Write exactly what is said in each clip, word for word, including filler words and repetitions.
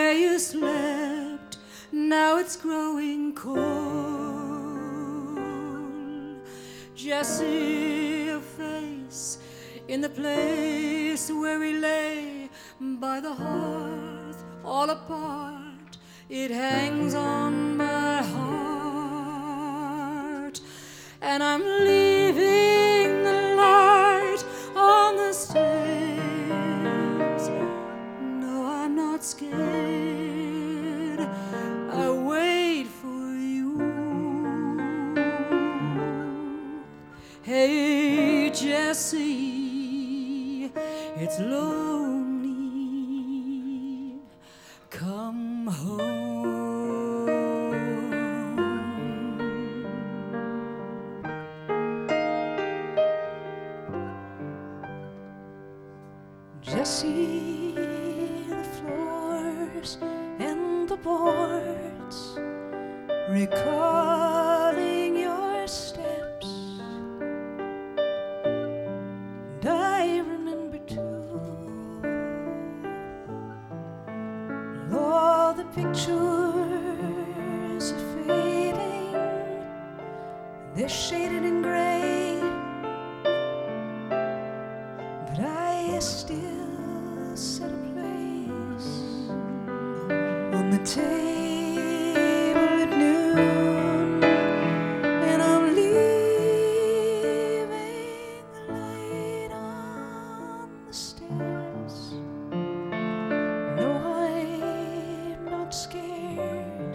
where you slept, now it's growing cold. Jessie, a face in the place where we lay by the hearth, all apart, it hangs on my heart. And I'm leaving the light on the stairs. No, I'm not scared, I wait for you. Hey, Jessie, it's lonely, come home. Jessie, the floors and the boards, recalling your steps. And I remember too all the pictures are fading, they're shaded in gray, but I still set a place on the table at noon, and I'm leaving the light on the stairs. No, I'm not scared,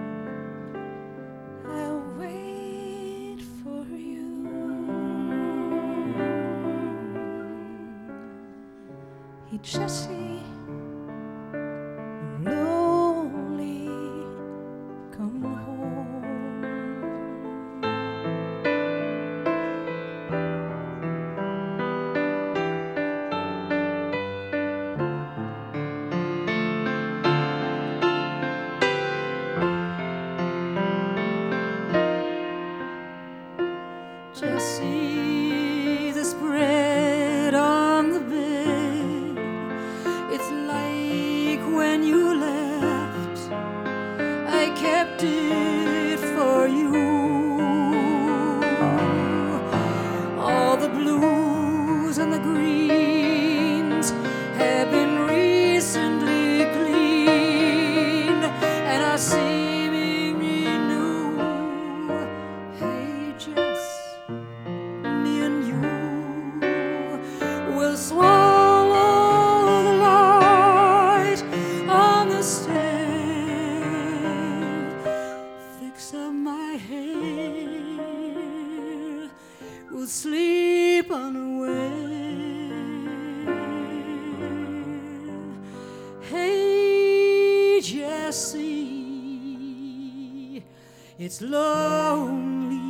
I'll wait for you. Hey, Jessie, I'm lonely, come home. Jessie, the spread on the bed, it's like when you left, I kept it for you. All the blues and the greens have been recently cleaned and are seemingly new. Hey, Jess, me and you will swallow the light on the stairs, fix up my hair, we'll sleep unaware. Hey, Jessie, it's lonely,